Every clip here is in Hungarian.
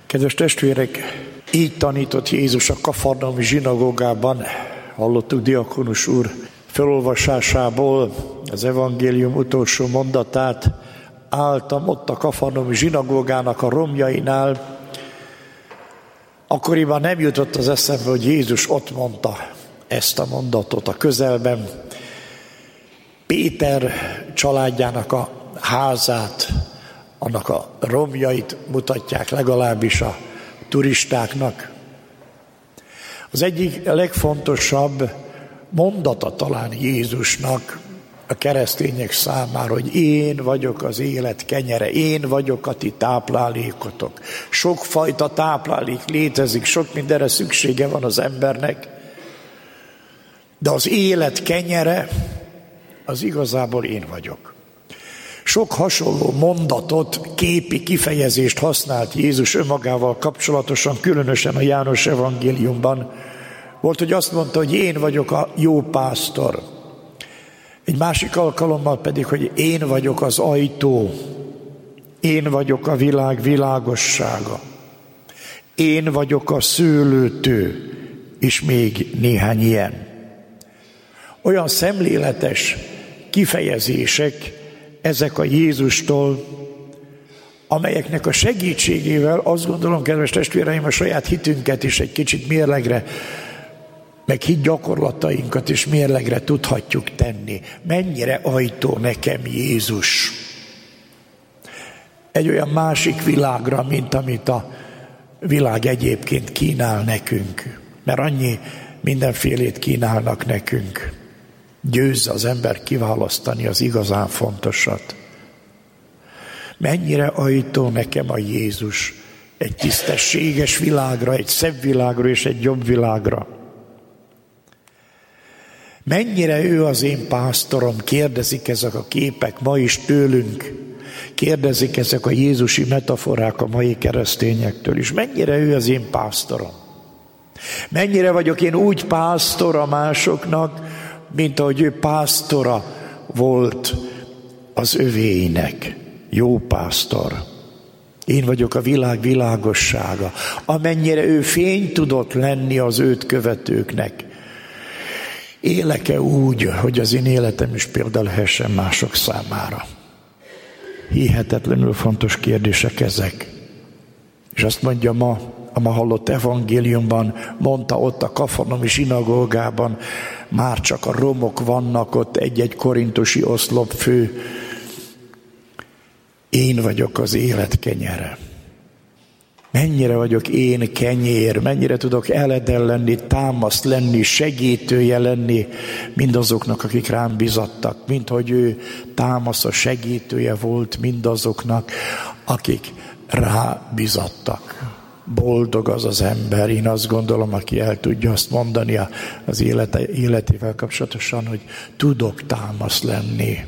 Kedves testvérek, így tanított Jézus a kafarnaumi zsinagógában. Hallottuk diakonus úr felolvasásából az evangélium utolsó mondatát. Álltam ott a kafarnaumi zsinagógának a romjainál. Akkoriban nem jutott az eszembe, hogy Jézus ott mondta ezt a mondatot a közelben. Péter családjának a házát, annak a romjait mutatják legalábbis a turistáknak. Az egyik legfontosabb mondata talán Jézusnak a keresztények számára, hogy én vagyok az élet kenyere, én vagyok a ti táplálékotok. Sokfajta táplálék létezik, sok mindenre szüksége van az embernek, de az élet kenyere az igazából én vagyok. Sok hasonló mondatot, képi kifejezést használt Jézus önmagával kapcsolatosan, különösen a János evangéliumban. Volt, hogy azt mondta, hogy én vagyok a jó pásztor. Egy másik alkalommal pedig, hogy én vagyok az ajtó. Én vagyok a világ világossága. Én vagyok a szőlőtő, és még néhány ilyen. Olyan szemléletes kifejezések ezek a Jézustól, amelyeknek a segítségével azt gondolom, kedves testvéreim, a saját hitünket is egy kicsit mérlegre, meg hitgyakorlatainkat is mérlegre tudhatjuk tenni. Mennyire ajtó nekem Jézus. Egy olyan másik világra, mint amit a világ egyébként kínál nekünk. Mert annyi mindenfélét kínálnak nekünk. Győzze az ember kiválasztani az igazán fontosat. Mennyire ajtó nekem a Jézus egy tisztességes világra, egy szebb világra és egy jobb világra. Mennyire ő az én pásztorom, kérdezik ezek a képek ma is tőlünk, kérdezik ezek a jézusi metaforák a mai keresztényektől is. Mennyire ő az én pásztorom? Mennyire vagyok én úgy pásztora másoknak, mint ahogy ő pásztora volt az övéinek. Jó pásztor. Én vagyok a világ világossága. Amennyire ő fény tudott lenni az őt követőknek. Élek-e úgy, hogy az én életem is példa lehessen mások számára? Hihetetlenül fontos kérdések ezek. És azt mondja ma, a ma hallott evangéliumban, mondta ott a kafarnaumi zsinagógában, már csak a romok vannak ott, egy-egy korintusi oszlopfő. Én vagyok az élet kenyere. Mennyire vagyok én kenyér, mennyire tudok eledel lenni, támaszt lenni, segítője lenni mindazoknak, akik rám bizattak, mint hogy ő támasza, segítője volt mindazoknak, akik rá bizattak. Boldog az az ember, én azt gondolom, aki el tudja azt mondani az életével kapcsolatosan, hogy tudok támasz lenni.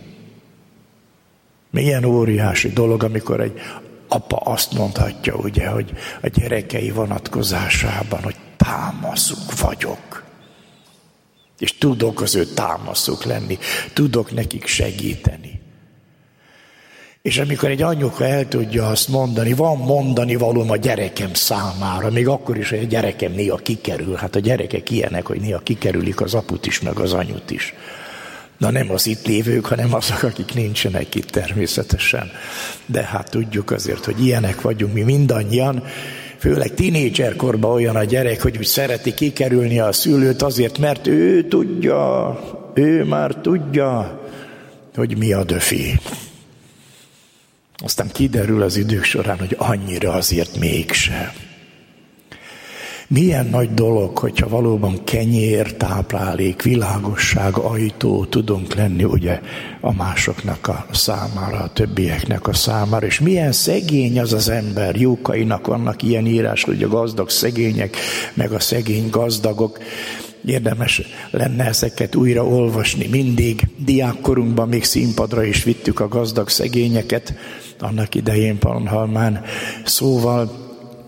Milyen óriási dolog, amikor egy apa azt mondhatja, ugye, hogy a gyerekei vonatkozásában, hogy támaszuk vagyok. És tudok az ő támaszuk lenni, tudok nekik segíteni. És amikor egy anyuka el tudja azt mondani, van mondani valóm a gyerekem számára, még akkor is, hogy a gyerekem néha kikerül. Hát a gyerekek ilyenek, hogy néha kikerülik az aput is, meg az anyut is. Na nem az itt lévők, hanem azok, akik nincsenek itt természetesen. De hát tudjuk azért, hogy ilyenek vagyunk mi mindannyian. Főleg tínédzserkorban olyan a gyerek, hogy úgy szereti kikerülni a szülőt azért, mert ő tudja, ő már tudja, hogy mi a döfi. Aztán kiderül az idők során, hogy annyira azért mégse. Milyen nagy dolog, hogyha valóban kenyér, táplálék, világosság, ajtó tudunk lenni ugye a másoknak a számára, a többieknek a számára. És milyen szegény az az ember. Jókainak vannak ilyen írás, hogy a gazdag szegények, meg a szegény gazdagok. Érdemes lenne ezeket újra olvasni. Mindig diákkorunkban még színpadra is vittük a gazdag szegényeket, annak idején Pannonhalmán. Szóval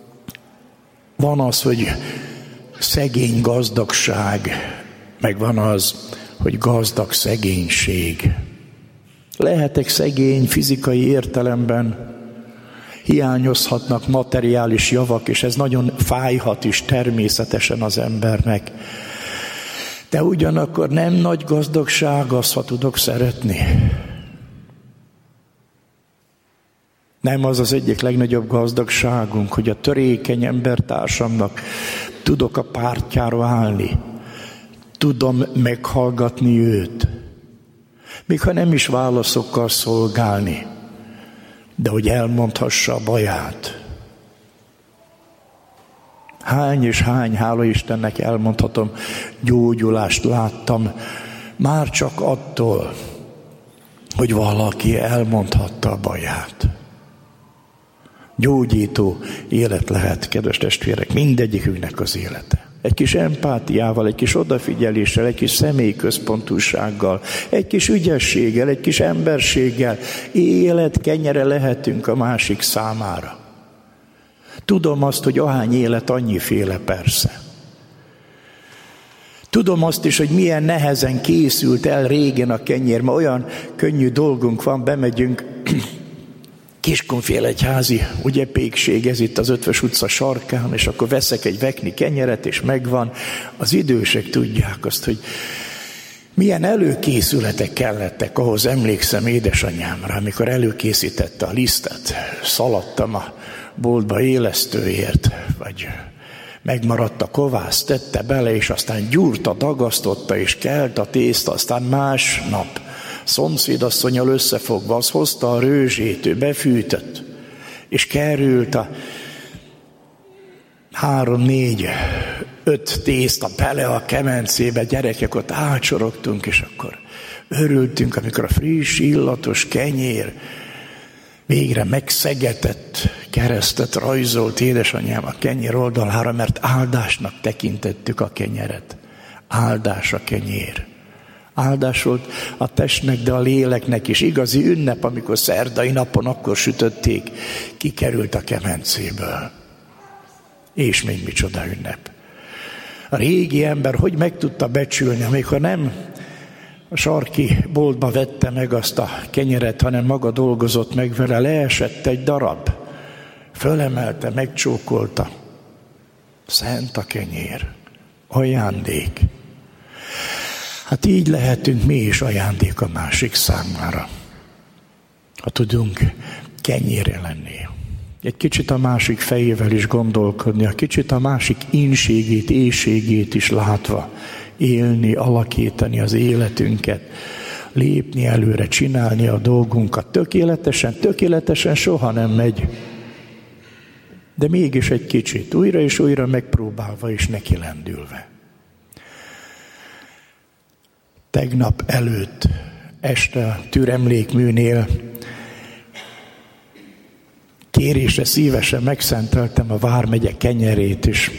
van az, hogy szegény gazdagság, meg van az, hogy gazdag szegénység. Lehetek szegény fizikai értelemben, hiányozhatnak materiális javak, és ez nagyon fájhat is természetesen az embernek. De ugyanakkor nem nagy gazdagság az, ha tudok szeretni. Nem az az egyik legnagyobb gazdagságunk, hogy a törékeny embertársamnak tudok a pártjára állni. Tudom meghallgatni őt. Még ha nem is válaszokkal szolgálni, de hogy elmondhassa a baját. Hány és hány, hála Istennek elmondhatom, gyógyulást láttam, már csak attól, hogy valaki elmondhatta a baját. Gyógyító élet lehet, kedves testvérek, mindegyikünknek az élete. Egy kis empátiával, egy kis odafigyeléssel, egy kis személyközpontúsággal, egy kis ügyességgel, egy kis emberséggel életkenyere lehetünk a másik számára. Tudom azt, hogy ahány élet, annyiféle persze. Tudom azt is, hogy milyen nehezen készült el régen a kenyér, ma olyan könnyű dolgunk van, bemegyünk, Kiskunfélegyházi, ugye pékség, ez itt az Ötvös utca sarkán, és akkor veszek egy vekni kenyeret, és megvan. Az idősek tudják azt, hogy milyen előkészületek kellettek ahhoz, emlékszem édesanyámra, amikor előkészítette a lisztet. Szaladtam a boltba élesztőért, vagy megmaradt a kovász, tette bele, és aztán gyúrta, dagasztotta, és kelt a tészta, aztán másnap szomszédasszonnyal összefogva, az hozta a rőzsét, ő befűtött, és került a 3-4-5 tészta bele a kemencébe, gyerekek, ott ácsorogtunk, és akkor örültünk, amikor a friss, illatos kenyér végre megszegetett keresztet rajzolt édesanyám a kenyér oldalára, mert áldásnak tekintettük a kenyeret. Áldás a kenyér. Áldás volt a testnek, de a léleknek is. Igazi ünnep, amikor szerdai napon akkor sütötték, kikerült a kemencéből. És még micsoda ünnep. A régi ember hogy meg tudta becsülni, amikor nem a sarki boltba vette meg azt a kenyeret, hanem maga dolgozott meg vele, leesett egy darab, fölemelte, megcsókolta. Szent a kenyér, ajándék. Hát így lehetünk mi is ajándék a másik számára, ha tudunk kenyére lenni. Egy kicsit a másik fejével is gondolkodni, a kicsit a másik ínségét, éhségét is látva élni, alakítani az életünket, lépni előre, csinálni a dolgunkat. Tökéletesen soha nem megy, de mégis egy kicsit, újra és újra megpróbálva és nekilendülve. Tegnap előtt este a Türemlékműnél kérésre szívesen megszenteltem a Vármegye kenyerét, és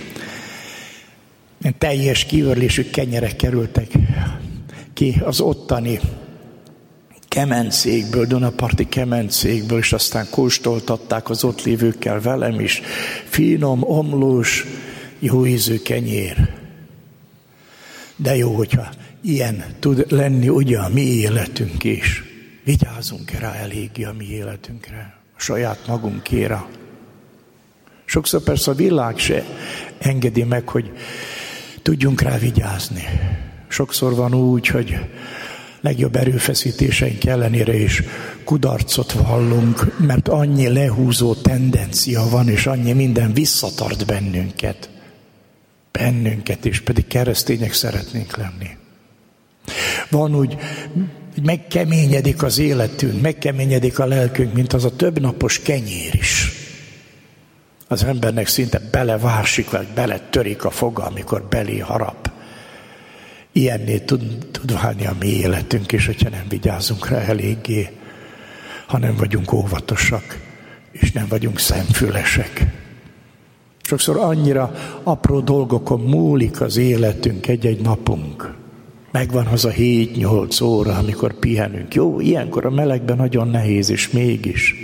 teljes kiörlésű kenyerek kerültek ki az ottani kemencékből, Dunaparti kemencékből, és aztán kóstoltatták az ott lévőkkel velem is. Finom, omlós, jó ízű kenyér. De jó, hogyha ilyen tud lenni ugye a mi életünk is. Vigyázzunk rá eléggé a mi életünkre, a saját magunkéra. Sokszor persze a világ se engedi meg, hogy tudjunk rá vigyázni. Sokszor van úgy, hogy legjobb erőfeszítéseink ellenére is kudarcot vallunk, mert annyi lehúzó tendencia van, és annyi minden visszatart bennünket. És pedig keresztények szeretnénk lenni. Van úgy, hogy megkeményedik az életünk, megkeményedik a lelkünk, mint az a többnapos kenyér is. Az embernek szinte belevásik, vagy beletörik a foga, amikor belé harap. Ilyenné tud válni a mi életünk is, hogyha nem vigyázunk rá eléggé, ha nem vagyunk óvatosak, és nem vagyunk szemfülesek. Sokszor annyira apró dolgokon múlik az életünk, egy-egy napunk. Megvan az a 7-8 óra, amikor pihenünk. Jó, ilyenkor a melegben nagyon nehéz, és mégis.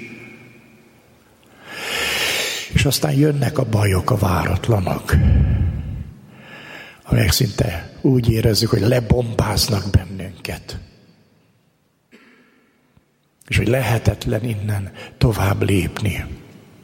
És aztán jönnek a bajok, a váratlanok, amelyek szinte úgy érezzük, hogy lebombáznak bennünket. És hogy lehetetlen innen tovább lépni.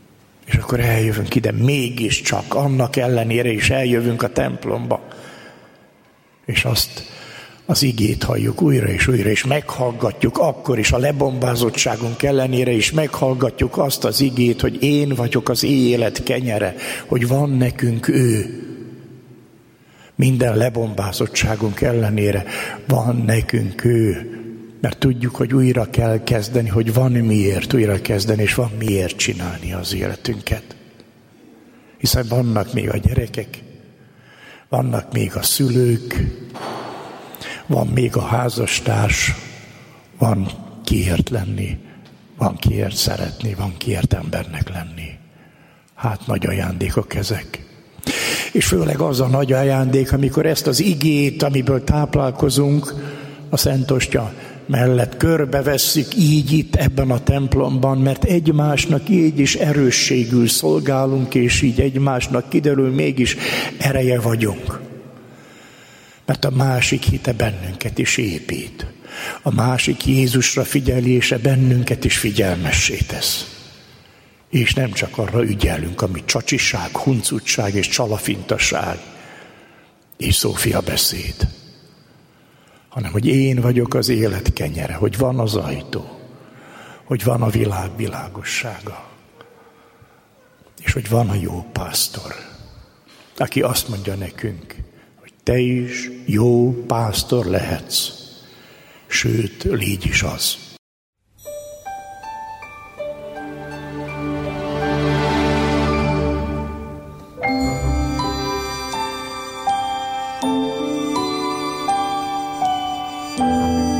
És akkor eljövünk ide, mégiscsak, annak ellenére is eljövünk a templomba. És azt az igét halljuk újra, és meghallgatjuk akkor is, a lebombázottságunk ellenére is meghallgatjuk azt az igét, hogy én vagyok az élet kenyere, hogy van nekünk ő. Minden lebombázottságunk ellenére van nekünk ő. Mert tudjuk, hogy újra kell kezdeni, hogy van miért újra kezdeni, és van miért csinálni az életünket. Hiszen vannak még a gyerekek, vannak még a szülők, van még a házastárs, van kiért lenni, van kiért szeretni, van kiért embernek lenni. Hát nagy ajándékok ezek. És főleg az a nagy ajándék, amikor ezt az igét, amiből táplálkozunk, a Szent Ostya mellett körbevesszük így itt ebben a templomban, mert egymásnak így is erősségül szolgálunk, és így egymásnak kiderül, mégis ereje vagyunk. Mert a másik hite bennünket is épít. A másik Jézusra figyelése bennünket is figyelmessé tesz. És nem csak arra ügyelünk, ami csacsiság, huncutság és csalafintaság és Szófia beszéd, hanem hogy én vagyok az élet kenyere, hogy van az ajtó, hogy van a világ világossága, és hogy van a jó pásztor, aki azt mondja nekünk, hogy te is jó pásztor lehetsz, sőt, légy is az.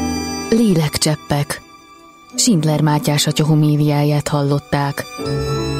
Lélekcseppek. Schindler Mátyás atya homéliáját hallották.